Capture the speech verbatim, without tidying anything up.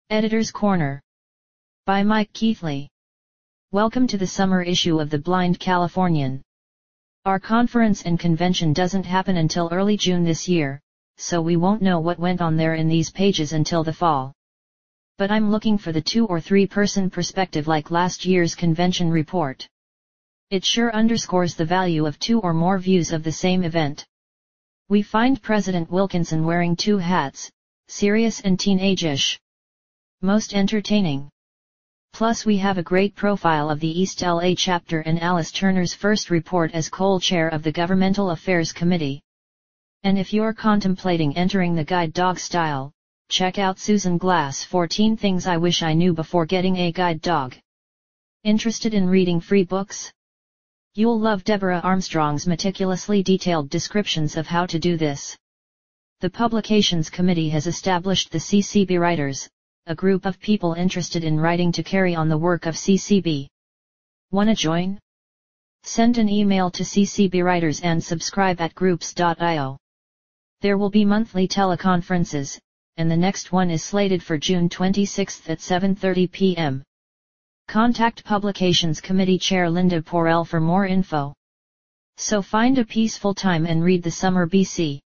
Editor's Corner. By Mike Keithley. Welcome to the summer issue of the Blind Californian. Our conference and convention doesn't happen until early June this year, so we won't know what went on there in these pages until the fall. But I'm looking for the two or three person perspective like last year's convention report. It sure underscores the value of two or more views of the same event. We find President Wilkinson wearing two hats, serious and teenage-ish. Most entertaining. Plus we have a great profile of the East L A chapter and Alice Turner's first report as co-chair of the Governmental Affairs Committee. And if you're contemplating entering the guide dog style, check out Susan Glass' fourteen Things I Wish I Knew Before Getting a Guide Dog. Interested in reading free books? You'll love Deborah Armstrong's meticulously detailed descriptions of how to do this. The Publications Committee has established the C C B Writers, a group of people interested in writing to carry on the work of C C B. Wanna join? Send an email to C C B Writers and subscribe at groups dot i o. There will be monthly teleconferences, and the next one is slated for June twenty-sixth at seven thirty p m Contact Publications Committee Chair Linda Porrell for more info. So find a peaceful time and read the summer B C.